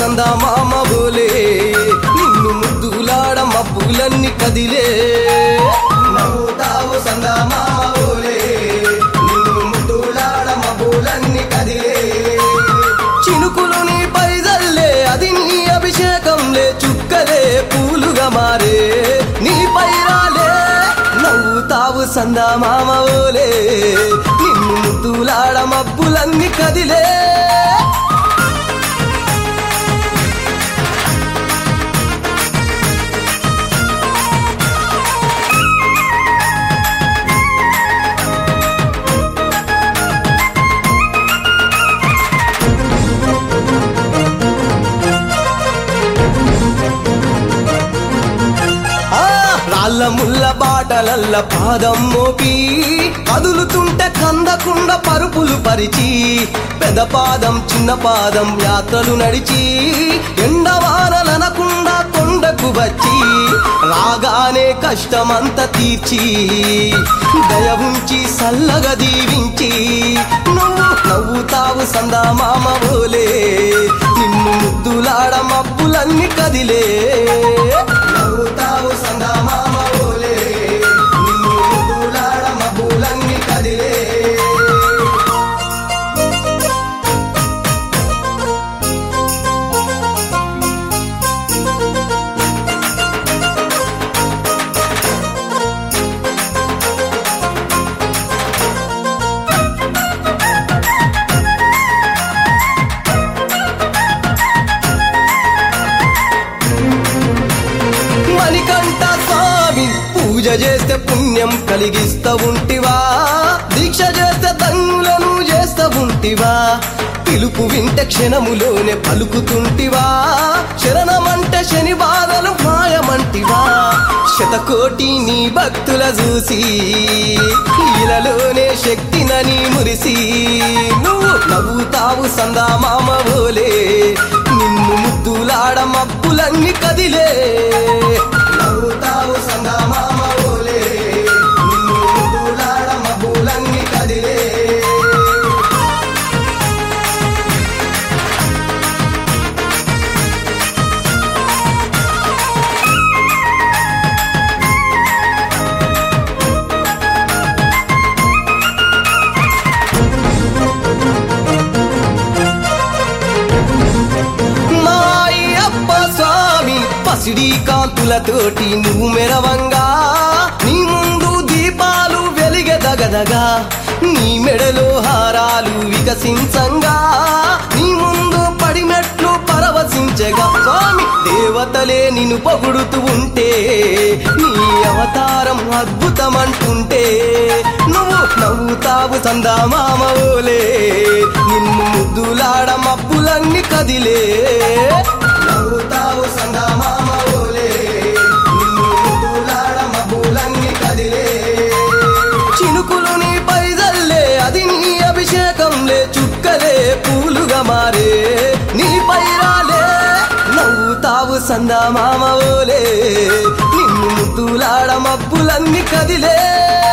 సందమామ బోలే నిన్ను ముద్దులాడ మబ్బులన్నీ కదిలే నవ్వుతావు సందమామ బోలే నిన్ను ముద్దులాడ మబ్బులన్నీ కదిలే చినుకులు నీ పైదల్లే అది నీ అభిషేకంలే చుక్కలే పూలుగా మారే నీ పైరాలే నవ్వుతావు సందమామ బోలే నిన్ను ముద్దులాడ మబ్బులన్నీ కదిలే రాళ్ళ ముళ్ళ బాటలల్ల పాదం మోపి కదులుతుంటే కందకుండా పరుపులు పరిచి పెద్ద పాదం చిన్న పాదం యాత్రలు నడిచి ఎండవానలనకుండా కొండకు వచ్చి రాగానే కష్టమంతా తీర్చి దయ ఉంచి సల్లగా దీవించి నువ్వు నవ్వుతావు సందమామ బోలే నిన్ను ముద్దులాడ మబ్బులన్నీ కదిలే నవ్వుతావు సందమామ బోలే నిన్ను ముద్దులాడ మబ్బులన్నీ కదిలే మణికంఠ స్వామి పూజ చేస్తే పుణ్యం కలిగిస్తా ఉంటివా దీక్ష చేస్తే ధన్యులను చేస్తా ఉంటివా పిలుపు వింటే క్షణములోనే పలుకుతుంటివా శరణమంటే శని బాధలు మాయమంటివా శతకోటి నీ భక్తుల చూసి ఇలలోనే శక్తినని మురిసి నువ్వు నవ్వుతావు సందమామ బోలే నిన్ను ముద్దులాడ మబ్బులన్నీ కదిలే నవ్వుతావు సందమామ బోలే నిన్ను ముద్దులాడ మబ్బులన్నీ కదిలే పసిడి కాంతులతోటి నువ్వు మెరవంగా నీ ముందు దీపాలు వెలిగెదగదగా నీ మెడలో హారాలు వికసించంగా నీ ముందు పడిమెట్లు పరవశించగా స్వామి దేవతలే నిన్ను పొగుడుతూ ఉంటే నీ అవతారం అద్భుతమంటుంటే నువ్వు నవ్వుతావు సందమామ బోలే నిన్ను ముద్దులాడ మబ్బులన్నీ కదిలే నవ్వుతావు సందమామ బోలే నిన్ను ముద్దులాడ మబ్బులన్నీ కదిలే చినుకులు నీ పైదల్లే అది నీ అభిషేకంలే చుక్కలే పూలుగా మారే నీ పైరాలే నవ్వుతావు సందమామ బోలే నిన్ను ముద్దులాడ మబ్బులన్నీ కదిలే